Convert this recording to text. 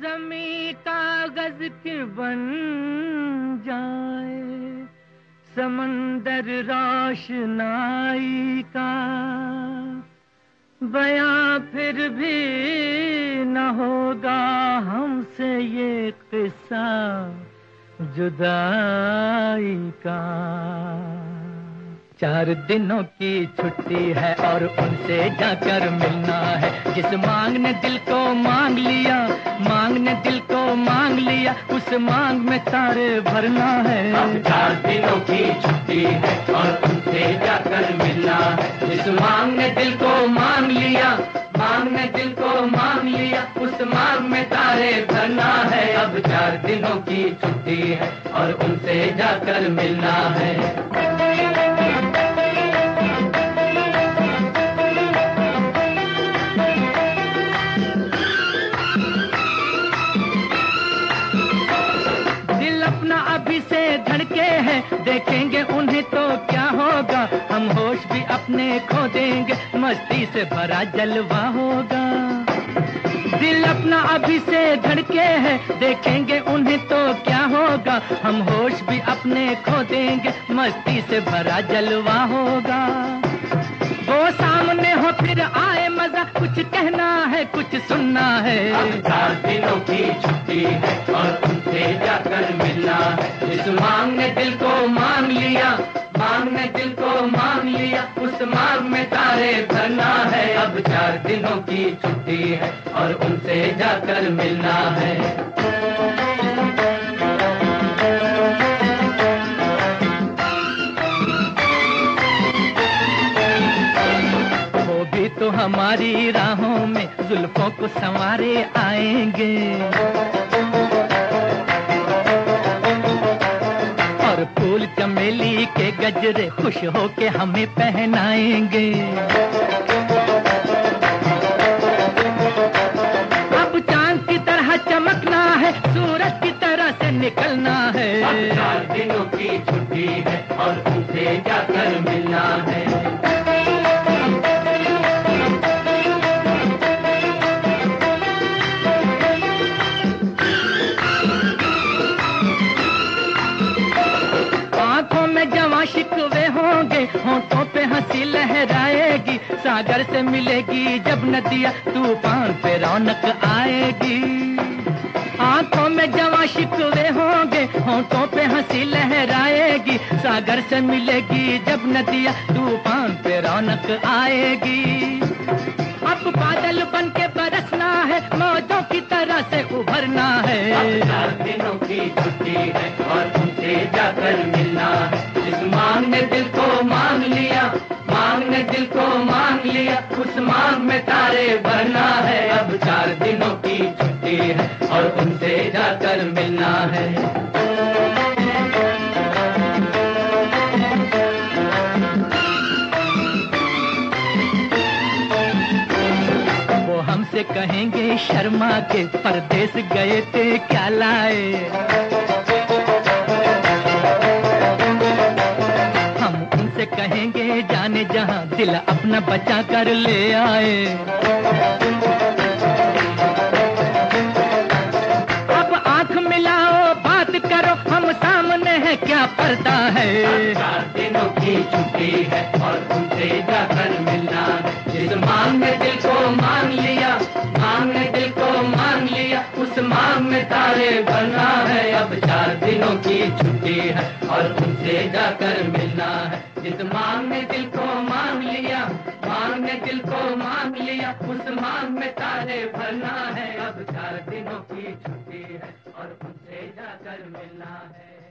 जमी कागज की बन जाए, समंदर रोशनाई का, बयां फिर भी न होगा हमसे ये किस्सा जुदाई का। 4 दिनों की छुट्टी है और उनसे जाकर मिलना है। जिस मांग ने दिल को मांग लिया, मांग ने दिल को मांग लिया, उस मांग में तारे भरना है। अब 4 दिनों की छुट्टी है और उनसे जाकर मिलना है। जिस मांग ने दिल को मांग लिया, मांग ने दिल को मांग लिया, उस मांग में तारे भरना है। अब 4 दिनों की छुट्टी है और उनसे जाकर मिलना है। अभी से धड़के हैं, देखेंगे उन्हें तो क्या होगा। हम होश भी अपने खो देंगे, मस्ती से भरा जलवा होगा। दिल अपना अभी से धड़के हैं, देखेंगे उन्हें तो क्या होगा। हम होश भी अपने खो देंगे, मस्ती से भरा जलवा होगा। वो सामने हो फिर आए मजा, कुछ कहना है कुछ सुनना है। अब 4 दिनों की छुट्टी है और उनसे जाकर मिलना है। जिस मांग ने दिल को मांग लिया, मांग ने दिल को मांग लिया, उस मांग में तारे भरना है। अब 4 दिनों की छुट्टी है और उनसे जाकर मिलना है। तो हमारी राहों में जुल्फों को संवारे आएंगे, और फूल चमेली के गजरे खुश होके हमें पहनाएंगे। अब चांद की तरह चमकना है, सूरज की तरह से निकलना है। अब 4 दिनों की छुट्टी है और उनसे जाकर मिलना है। शिकवे होंगे, होंठों पे हंसी लहराएगी। सागर से मिलेगी जब नदियाँ, तूफान पे रौनक आएगी। आंखों में जवां शिकवे होंगे, होंठों पे हंसी लहराएगी। सागर से मिलेगी जब नदियाँ, तूफान पे रौनक आएगी। अब बादल बन के बरसना है, मौजों की तरह से उभरना है। अब 4 दिनों की छुट्टी है और उनसे जाकर मिलना है। जिस मांग ने दिल को मांग लिया, मांग ने दिल को मांग लिया, उस मांग में तारे भरना है। अब 4 दिनों की छुट्टी है और उनसे जाकर मिलना है। हमसे कहेंगे शर्मा के परदेस गए थे क्या लाए। हम उनसे कहेंगे जाने जहां दिल अपना बचा कर ले आए। अब आंख मिलाओ बात करो, हम सामने है क्या पर्दा है। 4 दिनों की छुट्टी है और उनसे जाकर मिलना है। जिस मांग ने दिल को मांग लिया, मांग ने दिल को मांग लिया, उस मांग में तारे भरना है। अब 4 दिनों की छुट्टी है और उनसे जाकर मिलना है। जिस मांग ने दिल को मांग लिया, मांग ने दिल को मांग लिया, उस मांग में तारे भरना है। अब 4 दिनों की छुट्टी है और उनसे जाकर मिलना है।